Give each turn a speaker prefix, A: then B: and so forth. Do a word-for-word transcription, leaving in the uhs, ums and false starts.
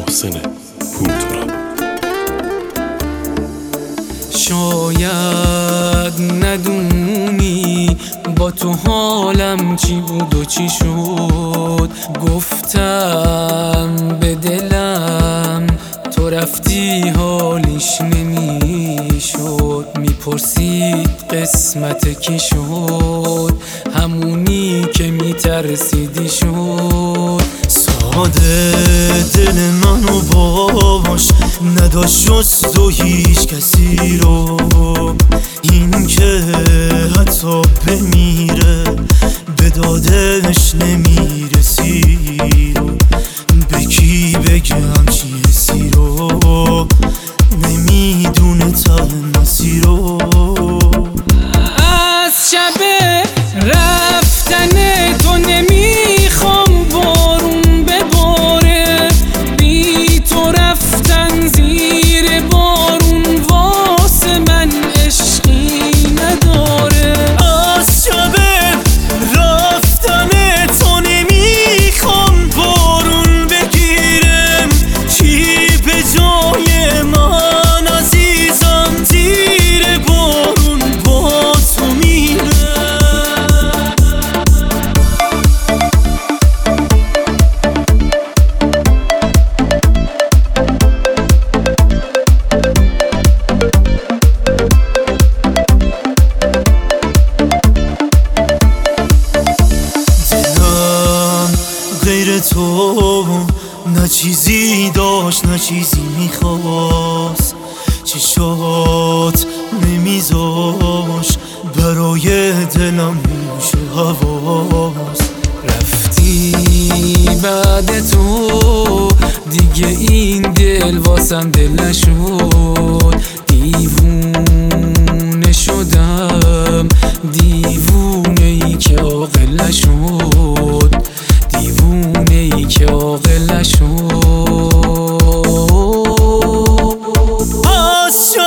A: محسن پورتراب.
B: شاید ندونی با تو حالم چی بود و چی شد، گفتم به دلم تو رفتی حالیش نمیشد. میپرسید قسمت کی شد، همونی که میترسیدی شد.
C: ساده دل منو باش نداشت جز تو هیچ کسی رو، این که حتی بمیره به دادش نمیرسی رو. به کی بگم چی حسی رو، نمیدونه تا مسیر رو.
B: از شب رفتن تو نمیخوام بارون بباره، بی تو رفتن زیر بارون واسه من عشقی نداره.
C: از شب رفتن تو نمیخوام بارون بگیرم، چی به جای من عزیزم زیر بارون با تو میره. غیر تو نه چیزی داشت نه چیزی میخواست، چشات نمیذاش برای دلم موشه حواس.
B: رفتی بعد تو دیگه این دل واسم دل نشد. دیوونه شدم، دیوونه ای که عاقل نشد، دیوونه ای که عاقل نشد.
C: از